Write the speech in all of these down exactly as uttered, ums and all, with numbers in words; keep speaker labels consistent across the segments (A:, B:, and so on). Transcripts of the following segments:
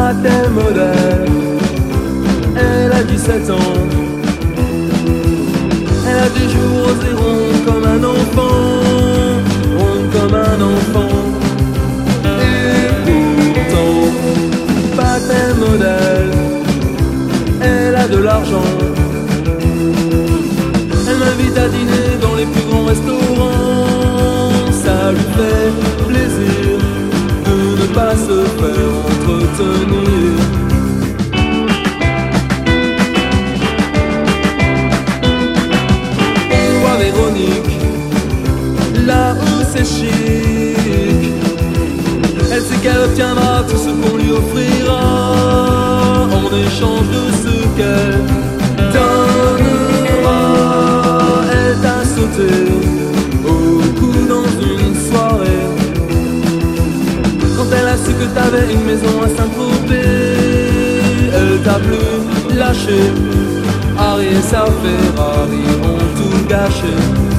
A: pas tel modèle. Elle a dix-sept ans. Elle a des joues roses et rondes comme un enfant, ronde comme un enfant. Et pourtant, pas tel modèle. Elle a de l'argent. Elle m'invite à dîner dans les plus grands restaurants. Ça lui fait plaisir de ne pas se faire entretenir. On voit Véronique là où c'est chic. Elle sait qu'elle obtiendra tout ce qu'on lui offrira en échange de ce qu'elle donnera. Elle t'a sauté au cou dans une soirée quand elle a su que t'avais une maison à Saint-Tropez. Elle t'a plus lâché. Harry et sa Ferrari ont tout gâché.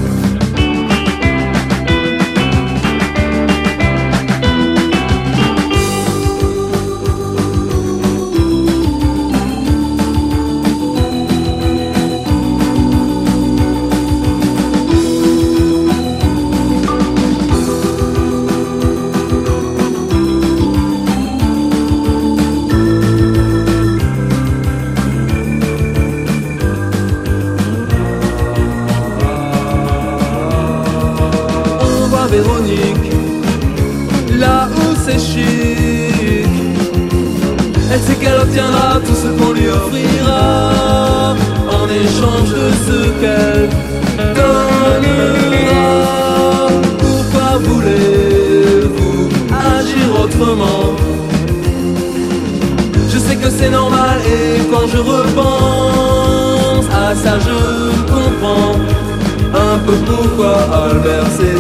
A: Véronique là où c'est chic. Elle sait qu'elle obtiendra tout ce qu'on lui offrira en échange de ce qu'elle donnera. Pourquoi voulez-vous agir autrement? Je sais que c'est normal et quand je repense à ça je comprends un peu pourquoi Albert s'est